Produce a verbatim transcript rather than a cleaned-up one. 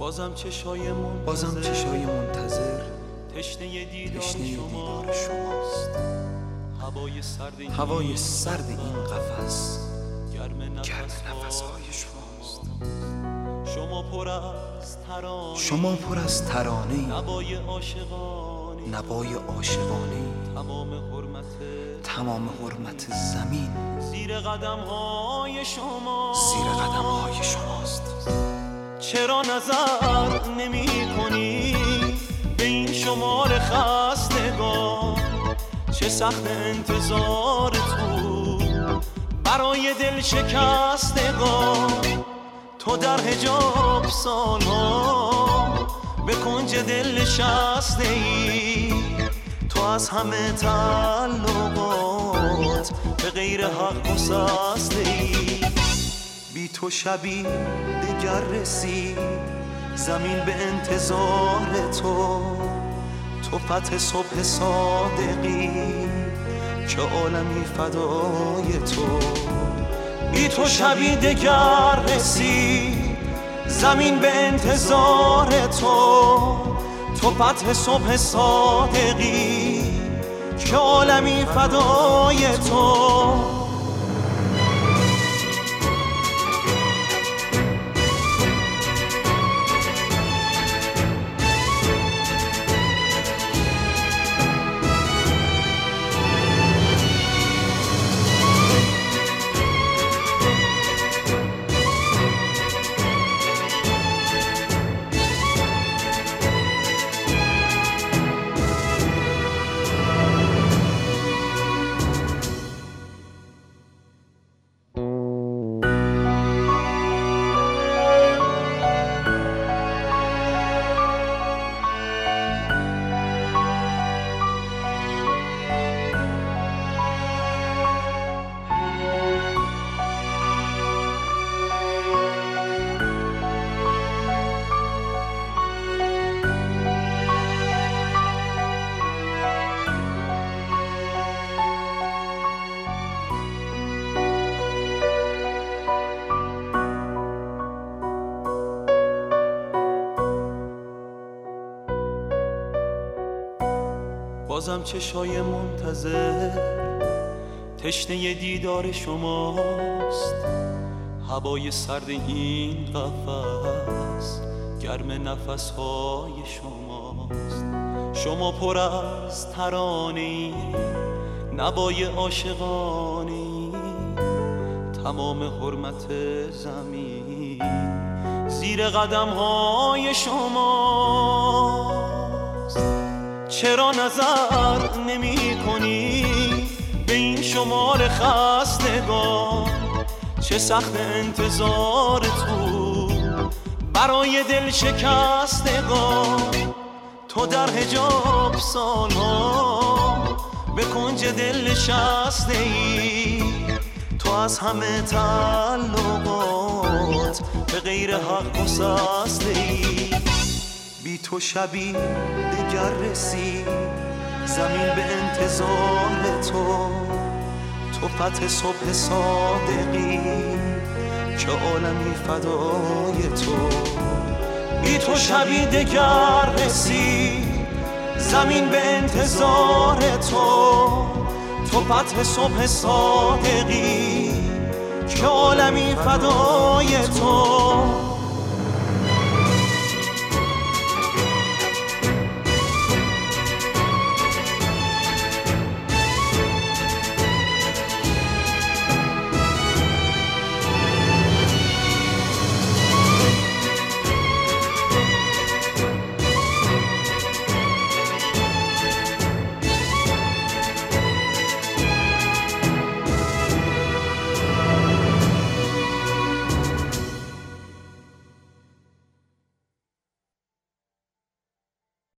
بازم چشای منتظر بازم چشای منتظر تشنه دیدار دیدار شماست. هوای سرد این هوای سرد این قفس گرم نفس‌های شماست. شما پر از ترانه شما پر از ترانه نوای عاشقانه نوای عاشقانه تمام حرمت تمام حرمت زمین زیر قدم های شما زیر قدم های شماست. چرا نظر نمی کنی به این شمار خستگان؟ چه سخت انتظار تو برای دل شکستگان. تو در حجاب سالها به کنج دل نشسته ای. تو از همه تعلقات به غیر حق گسسته ای. بی تو شبی دگر رسید زمین به انتظار تو. تو فتح صبح صادقی که عالمی فدای تو. بی تو شبی دگر رسید زمین به انتظار تو. تو فتح صبح صادقی که عالمی فدای تو. بازم چشای منتظر تشنه دیدار شماست. هوای سرد این قفس گرم نفسهای شماست. شما پر از ترانه نوای عاشقانه تمام حرمت زمین زیر قدم های شماست. چرا نظر نمی کنی به این شمار خستگان؟ چه سخت انتظار تو برای دل شکستگان. تو در حجاب سالها به کنج دل نشسته ای. تو از همه تعلقات به غیر حق گسسته ای. بی تو شبی دگر رسید زمین به انتظار تو. تو فتح صبح صادقی که عالمی فدای تو. بی تو شبی دگر رسید زمین به انتظار تو. تو فتح صبح صادقی که عالمی فدای تو.